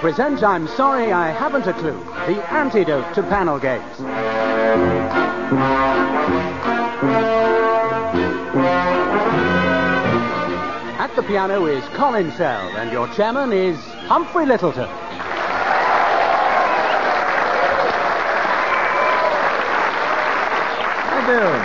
present I'm Sorry I Haven't a Clue, the antidote to panel games. At the piano is Colin Sell, and your chairman is Humphrey Littleton. How you doing?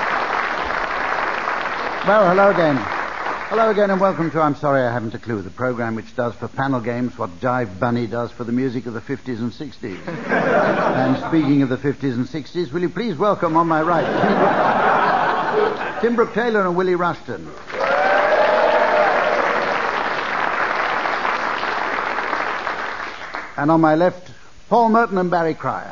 Well, hello again. Hello again and welcome to I'm Sorry I Haven't a Clue, the program which does for panel games what Jive Bunny does for the music of the 50s and 60s. And speaking of the 50s and 60s, will you please welcome on my right Tim Brooke-Taylor and Willie Rushton. And on my left, Paul Merton and Barry Cryer.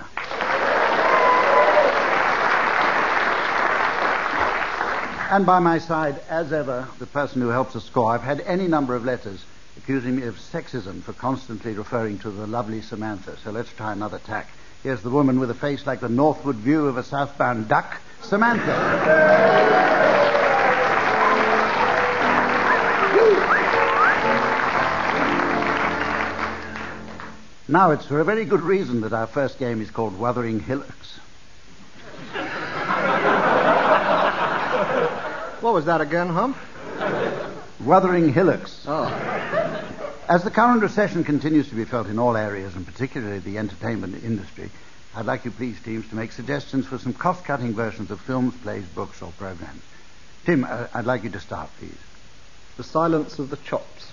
And by my side, as ever, the person who helps us score. I've had any number of letters accusing me of sexism for constantly referring to the lovely Samantha. So let's try another tack. Here's the woman with a face like the northward view of a southbound duck, Samantha. Now, it's for a very good reason that our first game is called Wuthering Hillocks. What was that again, Hump? Wuthering Hillocks. Oh. As the current recession continues to be felt in all areas, and particularly the entertainment industry, I'd like you, please, teams, to make suggestions for some cost-cutting versions of films, plays, books, or programs. Tim, I'd like you to start, please. The Silence of the Chops.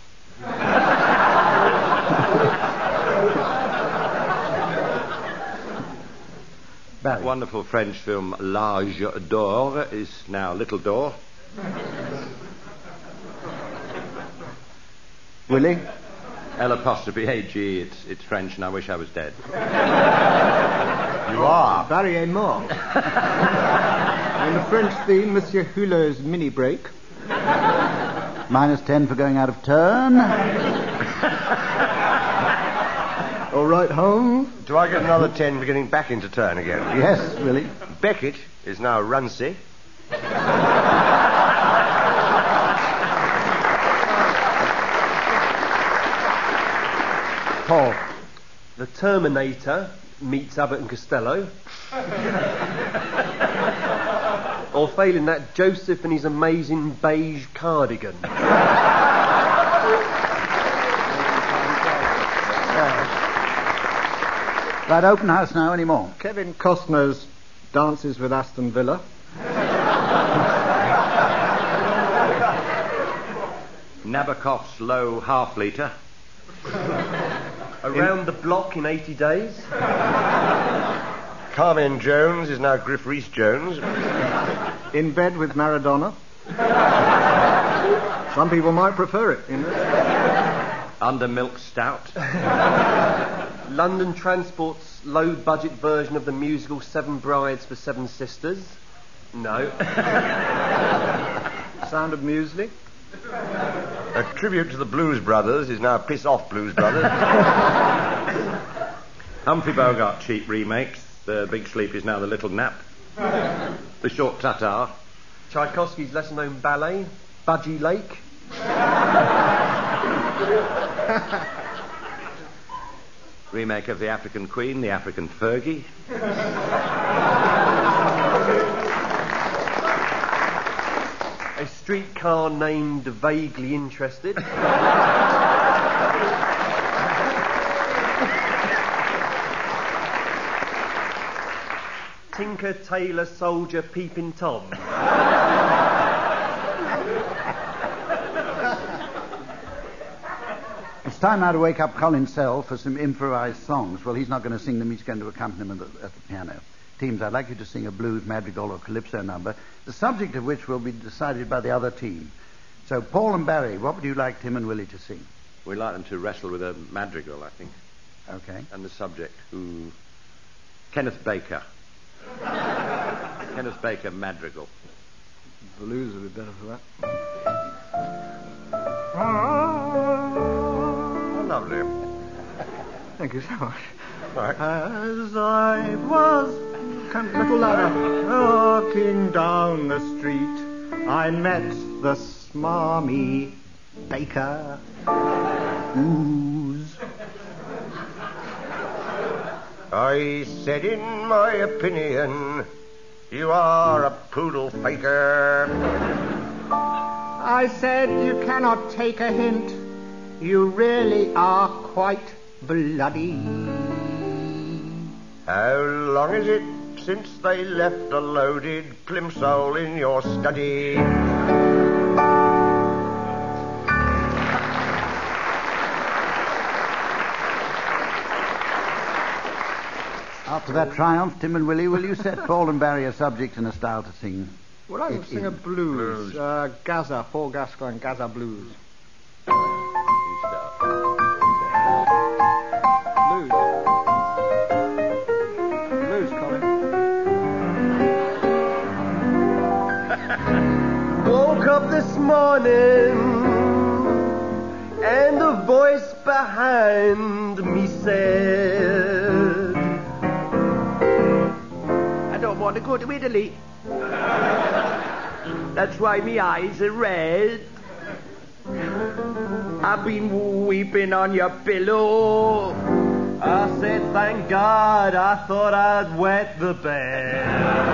Barry. Wonderful French film L'Âge d'Or is now Little Door. Willie? L''AG, it's French and I wish I was dead. You are. Barry et mort. In the French theme, Monsieur Hulot's mini break. -10 for going out of turn. All right, home. Do I get another 10 for getting back into turn again? Yes, Willie. Beckett is now Runcie. Paul. The Terminator meets Abbott and Costello. Or failing that, Joseph and his amazing beige cardigan. Right, open house now, any more? Kevin Costner's Dances with Aston Villa. Nabokov's Low Half-Litre. Around the Block in 80 Days. Carmen Jones is now Griff Rhys-Jones. In Bed with Maradona. Some people might prefer it, you know. Under Milk Stout. London Transport's low-budget version of the musical Seven Brides for Seven Sisters. No. Sound of Muesli. A tribute to the Blues Brothers is now Piss Off Blues Brothers. Humphrey Bogart cheap remakes. The Big Sleep is now The Little Nap. The Short Tatar. Tchaikovsky's lesser-known ballet, Budgie Lake. Remake of The African Queen, The African Fergie. A streetcar named Vaguely Interested. Tinker, Tailor, Soldier, Peeping Tom. It's time now to wake up Colin Sell for some improvised songs. Well, he's not going to sing them. He's going to accompany them at the piano. Teams, I'd like you to sing a blues, madrigal, or calypso number, the subject of which will be decided by the other team. So, Paul and Barry, what would you like Tim and Willie to sing? We'd like them to wrestle with a madrigal, I think. Okay. And the subject, Kenneth Baker. Kenneth Baker, madrigal. Blues would be better for that. Oh, lovely. Thank you so much. Right. As I was little ladder walking down the street, I met the smarmy baker. Ooze. I said in my opinion, you are a poodle faker. I said you cannot take a hint. You really are quite bloody. How long is it since they left a loaded plimsoll in your study? After that triumph, Tim and Willie, will you set Paul and Barry a subject and a style to sing? Well, I will sing a blues. Gaza, Paul Gascoigne, Gaza Blues. Blues, Colin. Woke up this morning and a voice behind me said, I don't want to go to Italy. That's why me eyes are red. I've been weeping on your pillow. I said, thank God, I thought I'd wet the bed.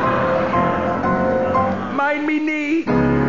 Mind me knee.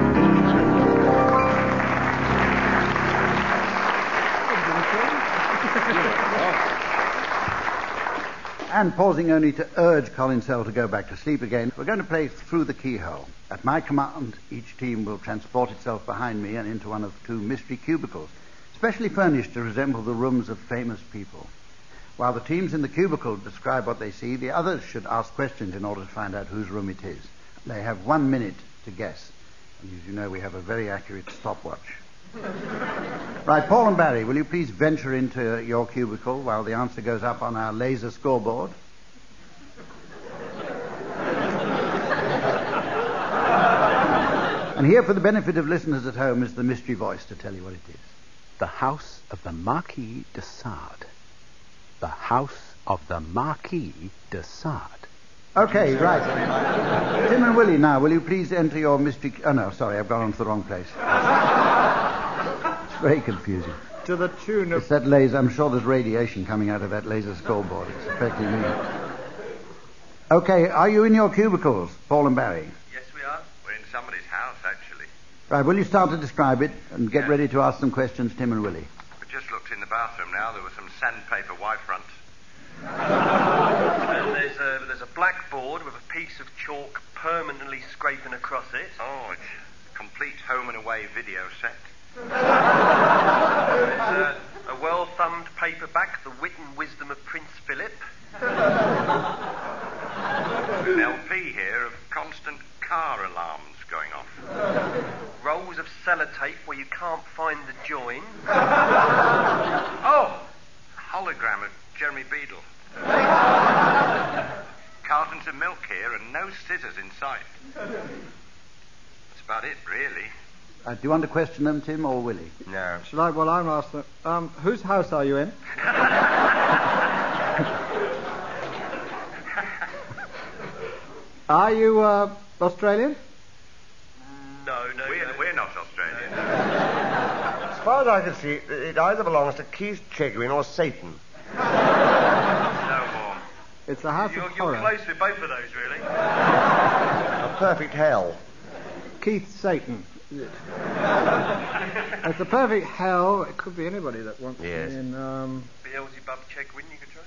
And pausing only to urge Colin Sell to go back to sleep again, we're going to play Through the Keyhole. At my command, each team will transport itself behind me and into one of two mystery cubicles, specially furnished to resemble the rooms of famous people. While the teams in the cubicle describe what they see, the others should ask questions in order to find out whose room it is. They have 1 minute to guess. And as you know, we have a very accurate stopwatch. Right, Paul and Barry, will you please venture into your cubicle while the answer goes up on our laser scoreboard? And here, for the benefit of listeners at home, is the mystery voice to tell you what it is. The house of the Marquis de Sade. The house of the Marquis de Sade. Okay, right. Tim and Willie, now, will you please enter your mystery... Oh, no, sorry, I've gone on to the wrong place. It's very confusing. To the tune of... It's that laser... I'm sure there's radiation coming out of that laser scoreboard. It's affecting me. Okay, are you in your cubicles, Paul and Barry? Yes, we are. We're in somebody's house, actually. Right, will you start to describe it and get ready to ask some questions, Tim and Willie? We just looked in the bathroom now. There was some sandpaper white front. And there's a blackboard with a piece of chalk permanently scraping across it. Oh, it's a complete home and away video set. There's a well-thumbed paperback, The Wit and Wisdom of Prince Philip. An LP here of constant car alarms going off. Rolls of sellotape where you can't find the join. Oh, a hologram of Jeremy Beadle. Cartons of milk here and no scissors in sight. That's about it, really. Do you want to question them, Tim or Willie? No. Shall I? Well, I'm asked them. Whose house are you in? Are you Australian? No. We're not Australian. As far as I can see, it either belongs to Keith Chegwin or Satan. No more. It's the house of horror. You're close with both of those, really. A perfect hell. Keith Satan. Is it? It's a perfect hell. It could be anybody that wants Yes. to be in. Beelzebub Chegwin, you could try.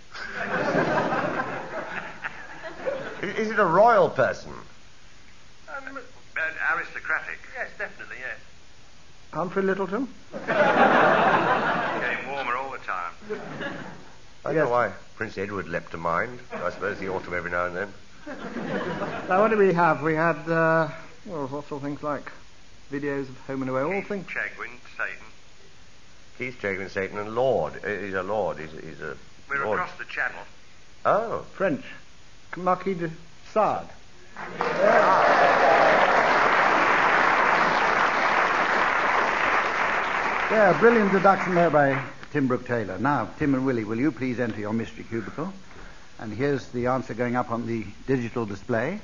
Is it a royal person? Aristocratic. Yes, definitely, yes. Humphrey Littleton? Getting warmer all the time. I don't know why Prince Edward leapt to mind. I suppose he ought to every now and then. Now, what do we have? We had, lots of things like videos of Home and Away. All things. Chegwin, Satan. Keith Chegwin, Satan, and Lord. He's a lord. He's a We're lord. across the channel. Oh. French. Marquis de Sade. Yeah, brilliant deduction there by Tim Brooke Taylor. Now, Tim and Willie, will you please enter your mystery cubicle? And here's the answer going up on the digital display.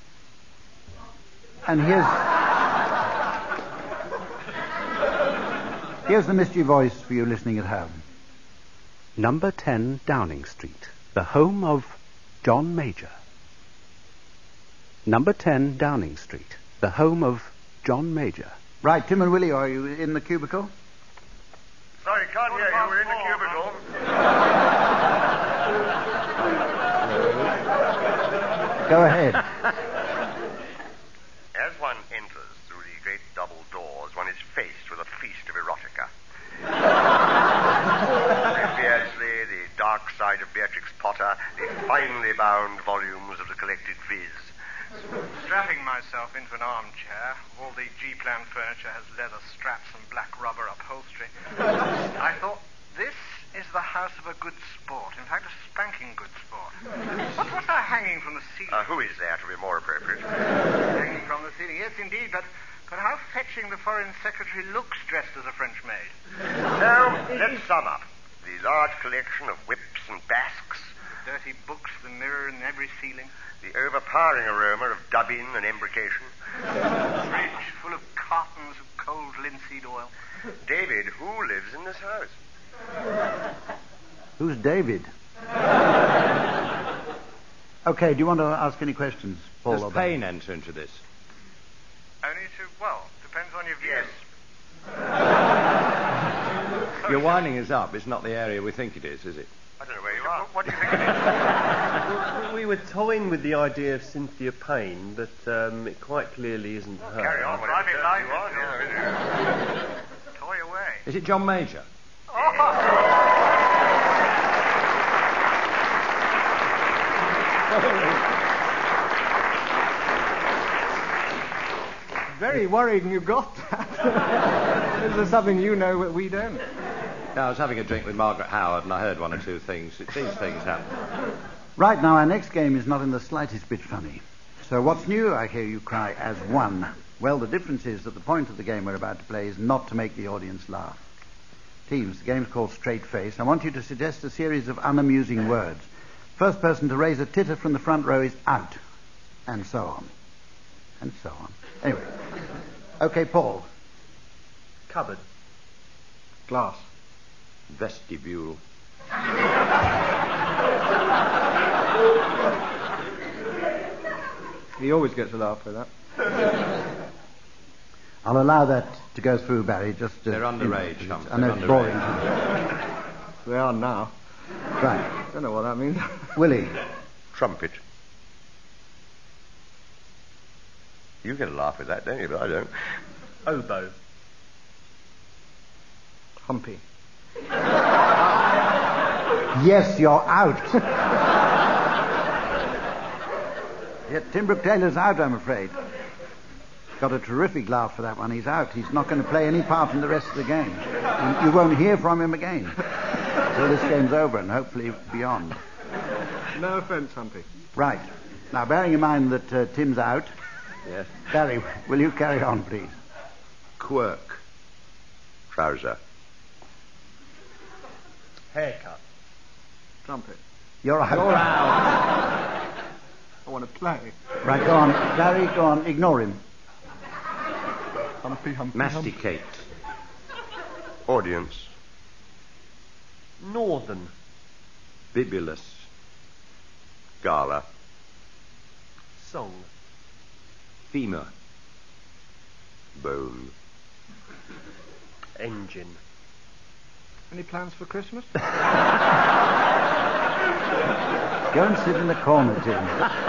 And here's the mystery voice for you listening at home. Number 10 Downing Street, the home of John Major. Number 10 Downing Street, the home of John Major. Right, Tim and Willie, are you in the cubicle? Sorry, can't hear you. We're in the cubicle. Go ahead. As one enters through the great double doors, one is faced with a feast of erotica. The Beardsley, the Dark Side of Beatrix Potter, the finely bound volumes of the collected Viz. Strapping myself into an armchair, all the G-plan furniture has leather straps and black rubber upholstery. I thought, this is the house of a good sport. In fact, a spanking good sport. What's that hanging from the ceiling? Who is there to be more appropriate? Hanging from the ceiling, yes, indeed, but how fetching the Foreign Secretary looks dressed as a French maid. Now, let's sum up. The large collection of whips and basques. The dirty books, the mirror in every ceiling. The overpowering aroma of dubbing and embrocation. Fridge full of cartons of cold linseed oil. David, who lives in this house? Who's David? Okay, do you want to ask any questions, Paul? Does pain enter into this? Only depends on your view. Yes. You're winding us up. It's not the area we think it is it? I don't know where you are. What do you think it is? We were toying with the idea of Cynthia Payne, but it quite clearly isn't her. Carry on. Private life is Toy away. Is it John Major? Very worrying you got that. Is there something you know that we don't? No, I was having a drink with Margaret Howard and I heard one or two things. These things happen. Right, now our next game is not in the slightest bit funny. So what's new, I hear you cry, as one? Well, the difference is that the point of the game we're about to play is not to make the audience laugh. Teams, the game's called Straight Face. I want you to suggest a series of unamusing words. First person to raise a titter from the front row is out. And so on. And so on. Anyway. Okay, Paul. Cupboard. Glass. Vestibule. He always gets a laugh for that. I'll allow that to go through, Barry. Just They're underage, Humph. I know it's boring. We are now. Right. Don't know what that means. Willie. Trumpet. You get a laugh at that, don't you? But I don't. Oboe. Humpy. Yes, you're out. Yeah, Tim Brooke Taylor's out, I'm afraid. Got a terrific laugh for that one. He's out. He's not going to play any part in the rest of the game. You won't hear from him again. So this game's over and hopefully beyond. No offence, Humpy. Right. Now, bearing in mind that Tim's out, Yes. Barry, will you carry on, please? Quirk. Trouser. Haircut. Trumpet. You're out. You're out. I want to play. Right, go on. Barry, go on. Ignore him. Humpy, Humpy, Masticate. Audience. Northern. Bibulous. Gala. Song. Femur. Bone. Engine. Any plans for Christmas? Go and sit in the corner, Tim.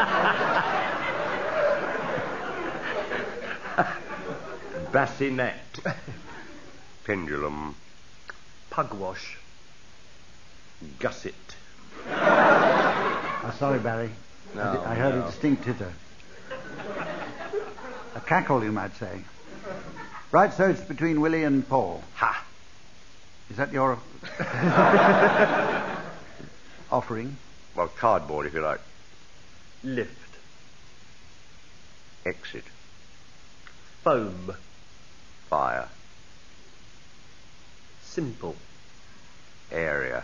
Bassinet. Pendulum. Pugwash. Gusset. Oh, sorry, Barry. No, I heard no. a distinct titter. A cackle, you might say. Right, so it's between Willie and Paul. Ha. Is that your offering? Well, cardboard, if you like. Lift. Exit. Foam. Fire. Simple. Area.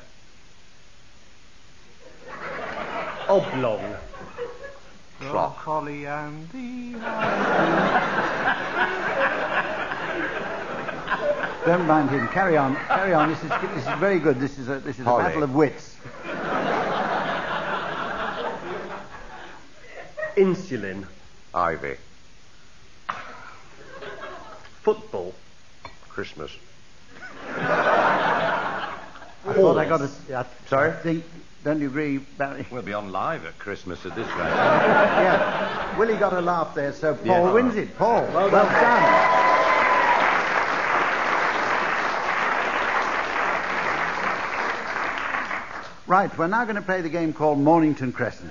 Oblong. Clock. Holly and the... Don't mind him. Carry on. Carry on. This is very good. This is a Holly. battle of wits. Insulin. Ivy. Football. Christmas. I thought I got to... Sorry? I think... Don't you agree, Barry? We'll be on live at Christmas at this rate. Yeah. Willie got a laugh there, so Paul Yeah. wins it. Paul, well done. Right, we're now going to play the game called Mornington Crescent.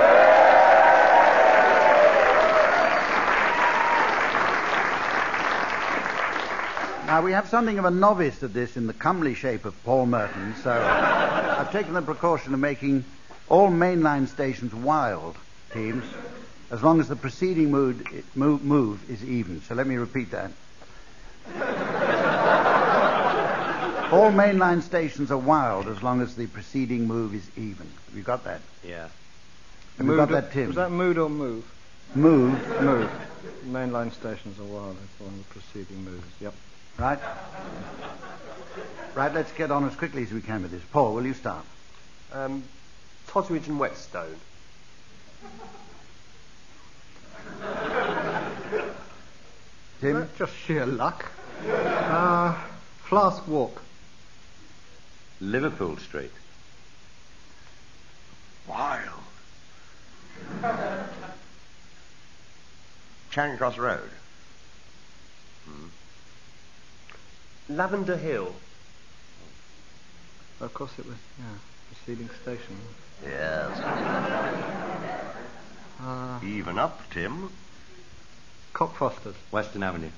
Now, we have something of a novice at this in the comely shape of Paul Merton, so I've taken the precaution of making all mainline stations wild teams, as long as the preceding move is even. So let me repeat that. All mainline stations are wild as long as the preceding move is even. Have you got that? Yeah. Have you got that, Tim? Was that mood or move? Move. Move. Mainline stations are wild. That's one of the preceding moves. Yep. Right. Right, let's get on as quickly as we can with this. Paul, will you start? Totteridge and Whetstone. Tim? That's just sheer luck. Flask Walk. Liverpool Street. Wild. Charing Cross Road. Lavender Hill. Of course it was, preceding station. Yes. Even up, Tim. Cockfosters. Western Avenue.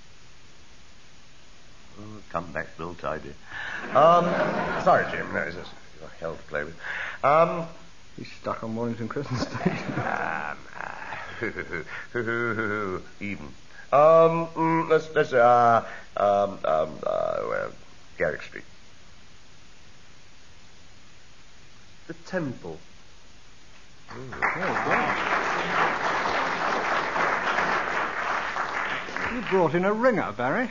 Oh, come back, Bill Tidy. Sorry, Jim. No, it's just hell to play with. He's stuck on Mornington Crescent Station. Even. Let's Garrick Street. The Temple. You brought in a ringer, Barry.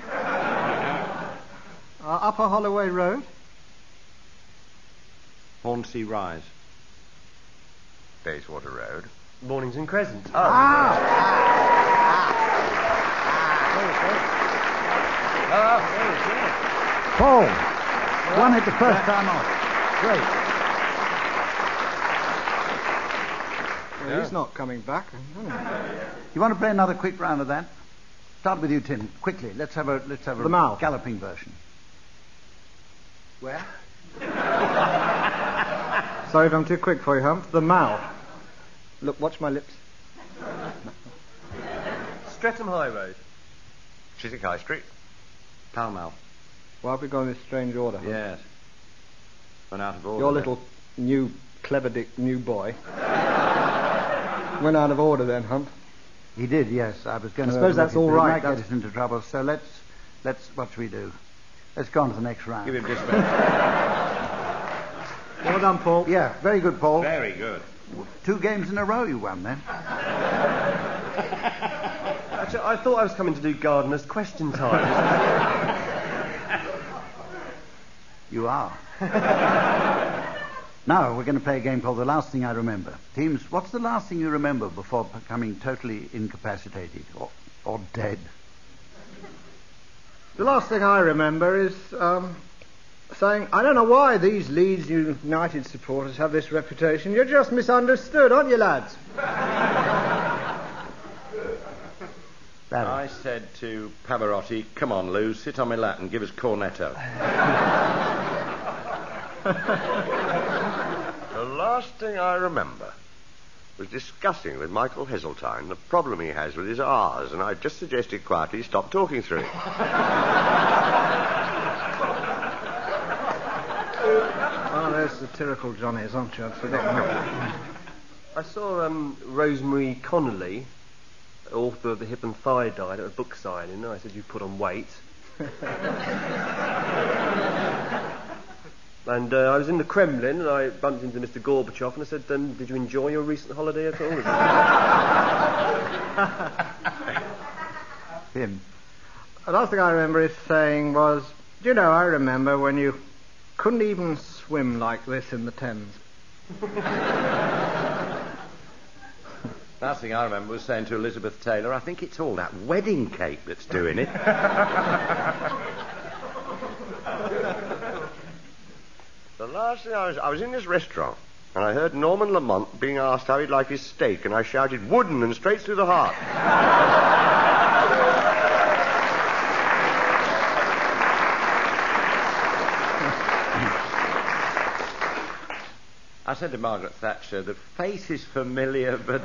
Upper Holloway Road. Hornsey Rise. Bayswater Road. Mornington Crescent. Paul, won it the first time off. Great. Well, he's not coming back. You want to play another quick round of that? Start with you, Tim. Quickly. Let's have a The Mall. galloping version. Where? Sorry if I'm too quick for you, Hump. The Mall. Look, watch my lips. Streatham High Road. Chiswick High Street. Pall Mall. Why have we gone in this strange order, Hump? Yes. Went out of order. Your little new clever dick new boy went out of order then, Hump. He did, yes. I was going to. I suppose that's all right. Might get us into trouble. So let's. What should we do? Let's go on to the next round. Give him just Well done, Paul. Yeah, very good, Paul. Very good. 2 games in a row you won then. Actually, I thought I was coming to do Gardener's Question Time. You are. Now, we're going to play a game called The Last Thing I Remember. Teams, what's the last thing you remember before becoming totally incapacitated or dead? The last thing I remember is saying, I don't know why these Leeds United supporters have this reputation. You're just misunderstood, aren't you, lads? I said to Pavarotti, come on, Lou, sit on my lap and give us cornetto. The last thing I remember was discussing with Michael Heseltine the problem he has with his R's, and I just suggested quietly stop talking through it. Oh, they're satirical Johnnies, aren't you? I'd forgotten that. I saw Rosemary Connolly, author of The Hip and Thigh Diet, at a book signing. I said, you put on weight. And I was in the Kremlin, and I bumped into Mr. Gorbachev, and I said, did you enjoy your recent holiday at all? Him. The last thing I remember saying was, do you know, I remember when you couldn't even swim like this in the Thames. Last thing I remember was saying to Elizabeth Taylor, I think it's all that wedding cake that's doing it. The last thing I was in this restaurant, and I heard Norman Lamont being asked how he'd like his steak, and I shouted, wooden and straight through the heart. I said to Margaret Thatcher, the face is familiar, but...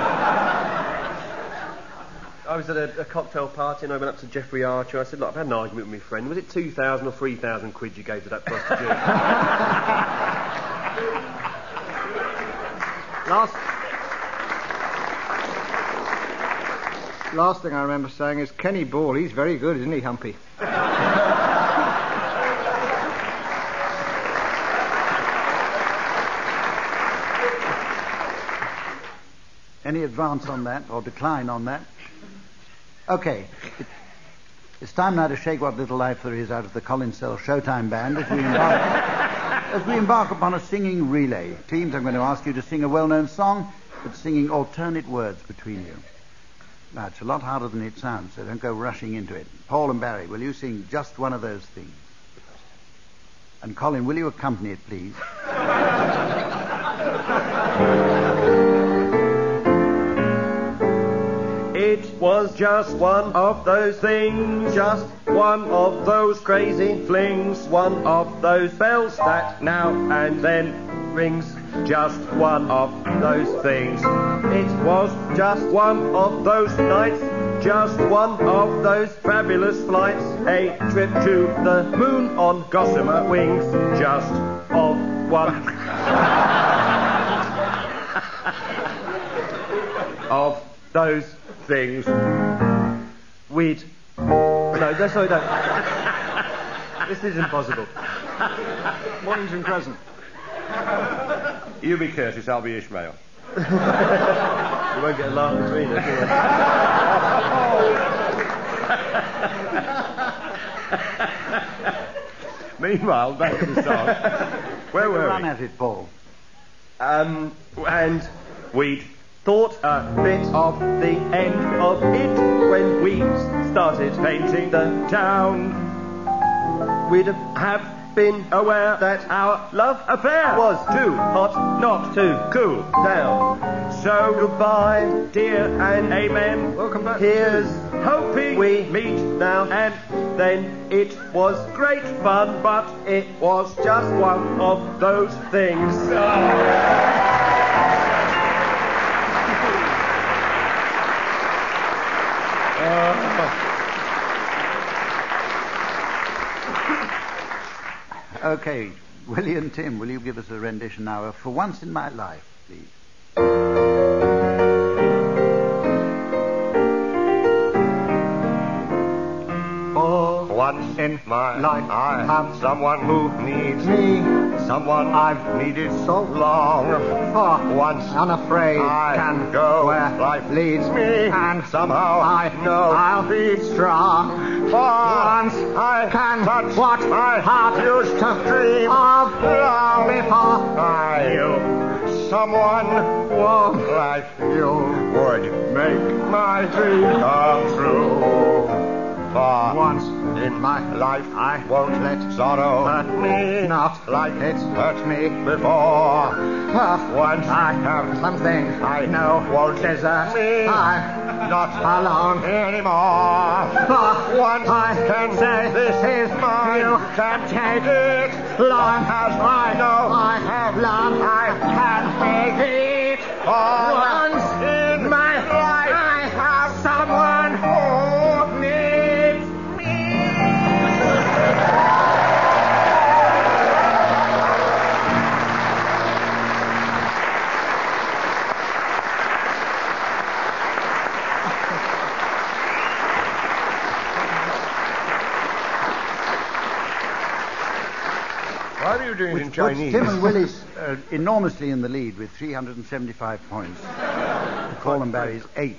I was at a cocktail party and I went up to Geoffrey Archer. I said, look, I've had an argument with my friend. Was it 2,000 or 3,000 quid you gave to that prostitute? Last thing I remember saying is Kenny Ball. He's very good, isn't he, Humpy? Any advance on that or decline on that? Okay. It's time now to shake what little life there is out of the Colin Sell Showtime Band as we embark upon a singing relay. Teams, I'm going to ask you to sing a well-known song, but singing alternate words between you. Now, it's a lot harder than it sounds, so don't go rushing into it. Paul and Barry, will you sing just one of those things? And Colin, will you accompany it, please? It was just one of those things, just one of those crazy flings, one of those bells that now and then rings, just one of those things. It was just one of those nights, just one of those fabulous flights, a trip to the moon on gossamer wings, just of one of those things. We'd... No, sorry, don't. This is impossible. Mornington Crescent. You be Curtis, I'll be Ishmael. We won't get a laugh between us, will we? Meanwhile, back to the song. Where were Run we? at it, Paul. And we'd thought a bit of the end of it when we started painting the town. We'd have been aware that our love affair was too hot not to cool down. So goodbye, dear, and amen. Welcome back. Here's hoping we meet now and then. It was great fun, but it was just one of those things. Okay, Willie and Tim, will you give us a rendition now of For Once in My Life, please? For once in my life, I have someone who needs Me, someone I've needed so long. far, Once unafraid, I can go where life leads me, and somehow I know I'll be strong. Once I can touch what my heart used to dream of long before I knew someone warm like you would make my dream come true. For once in my life I won't let sorrow hurt me not like it's hurt me before. Once I have something I know won't desert me I'm not alone anymore. Once I can say this is mine. you Can take it long as I know I have love I can make it once in my life I have someone who needs me. Why are you doing it in Chinese? Tim and Willie's enormously in the lead with 375 points. Paul and Barry's 8.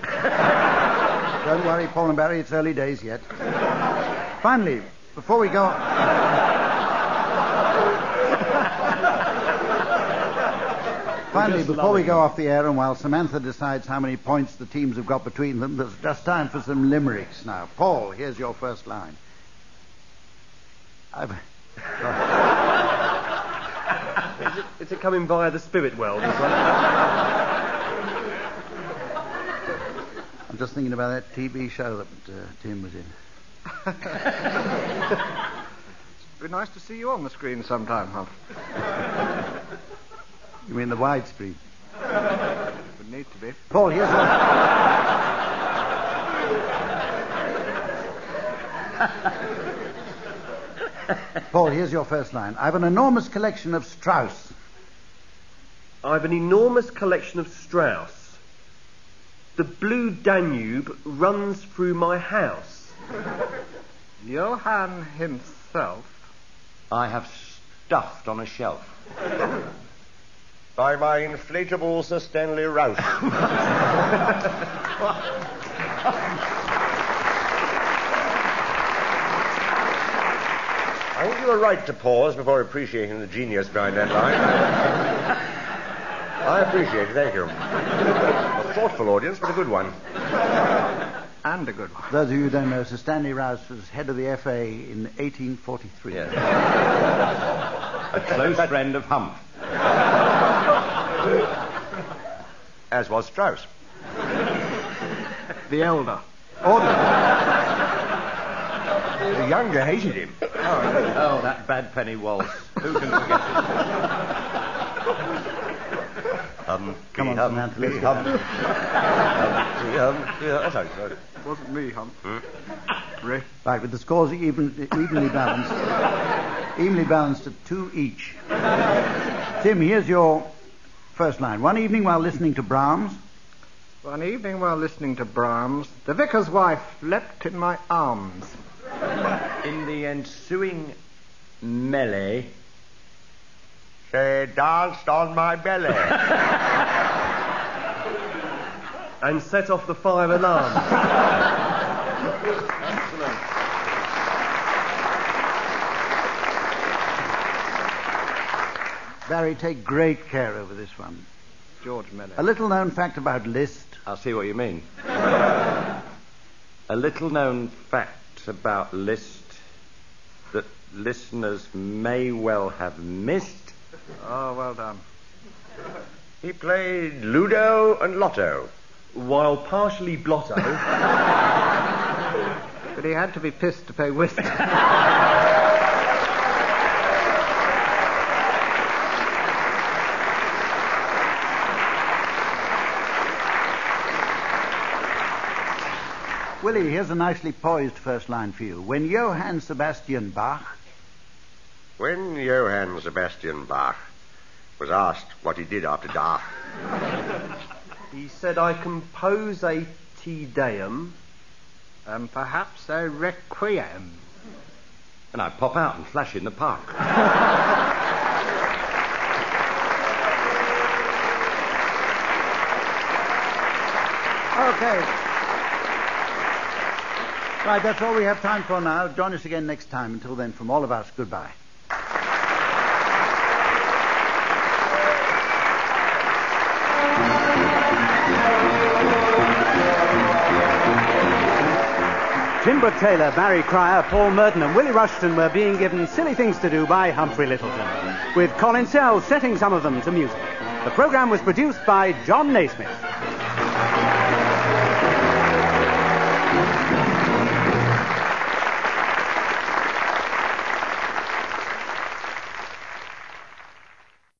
Don't worry, Paul and Barry, it's early days yet. Finally, before we go... Finally, Just before we loving go it. off the air and while Samantha decides how many points the teams have got between them, there's just time for some limericks now. Paul, here's your first line. Is it coming via the spirit world as well? I'm just thinking about that TV show that Tim was in. It'd be nice to see you on the screen sometime, Hump. You mean the widescreen? Would need to be. Paul, here's your... Paul, here's your first line. I've an enormous collection of Strauss. I've an enormous collection of Strauss. The blue Danube runs through my house. Johann himself. I have stuffed on a shelf. By my inflatable Sir Stanley Rouse. I think you were right to pause before appreciating the genius behind that line. I appreciate it, thank you. A thoughtful audience, but a good one. And a good one. Those of you who don't know, Sir Stanley Rouse was head of the FA in 1843. Yes. A close friend of Hump. As was Strauss. The elder. The younger hated him. Oh, that bad penny waltz. Who can forget it? Come on, Samantha, let's go. Sorry. It wasn't me, Hump. Ray. Right, with the scores evenly balanced at 2 each. Tim, here's your first line. One evening while listening to Brahms... One evening while listening to Brahms, the vicar's wife leapt in my arms. In the ensuing melee, She danced on my belly. And set off the fire alarm. Barry, take great care over this one. George Mellor. A little known fact about Liszt. I'll see what you mean. A little known fact about Liszt that listeners may well have missed. Oh, well done. He played Ludo and Lotto. While partially blotto, But he had to be pissed to pay whiskey. Willie, here's a nicely poised first line for you. When Johann Sebastian Bach... When Johann Sebastian Bach was asked what he did after dark, he said, I compose a Te Deum. And perhaps a requiem. And I pop out and flash in the park. Okay. Right, that's all we have time for now. Join us again next time. Until then, from all of us, goodbye. Jim Brooke Taylor, Barry Cryer, Paul Merton and Willie Rushton were being given silly things to do by Humphrey Littleton, with Colin Sells setting some of them to music. The programme was produced by John Naismith.